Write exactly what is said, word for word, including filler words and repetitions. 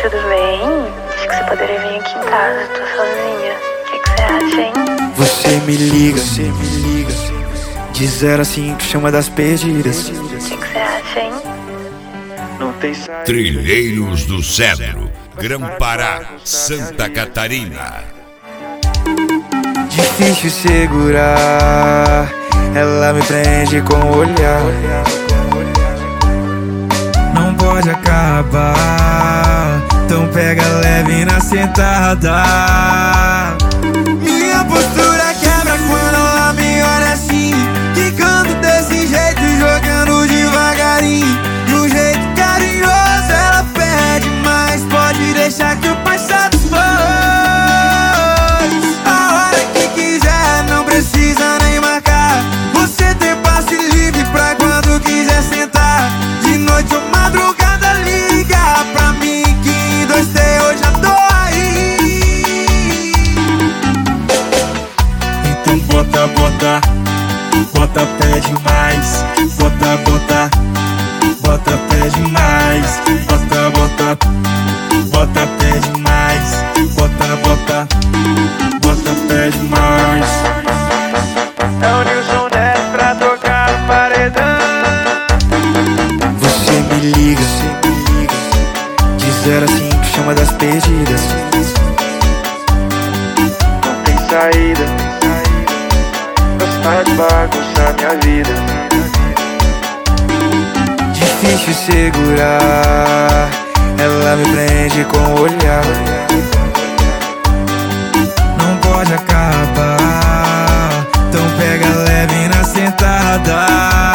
tudo bem? Acho que você poderia vir aqui em casa, tô sozinha. O que que você acha, hein? Você me liga, você me liga. De zero a cinco, chama das perdidas. O que que você acha, hein? Não tem saída. Trilheiros do Cedro, Grão-Pará, Santa Catarina. Difícil segurar, ela me prende com o olhar. Não pode acabar, então pega leve na sentada. Minha postura quebra quando ela me olha assim, quicando desse jeito, jogando devagarinho. De um jeito carinhoso ela pede, mas pode deixar que o passado foi. A hora que quiser, não precisa nem marcar. Você tem passe livre pra quando quiser sentar. De noite ou madrugada liga pra mim, que em dois T eu já tô aí. Então bota, bota, bota, pede mais. Bota, bota, bota, pede mais. Bota, bota, bota, pede mais. Bota, bota, bota, pede mais. É o Nilson Neves pra tocar no paredão. Você me liga, você me liga. De zero a cinco, chama das perdidas. Não tem saída, gostar de bagunçar minha vida. Difícil segurar, ela me prende com o olhar. Não pode acabar, então pega leve na sentada.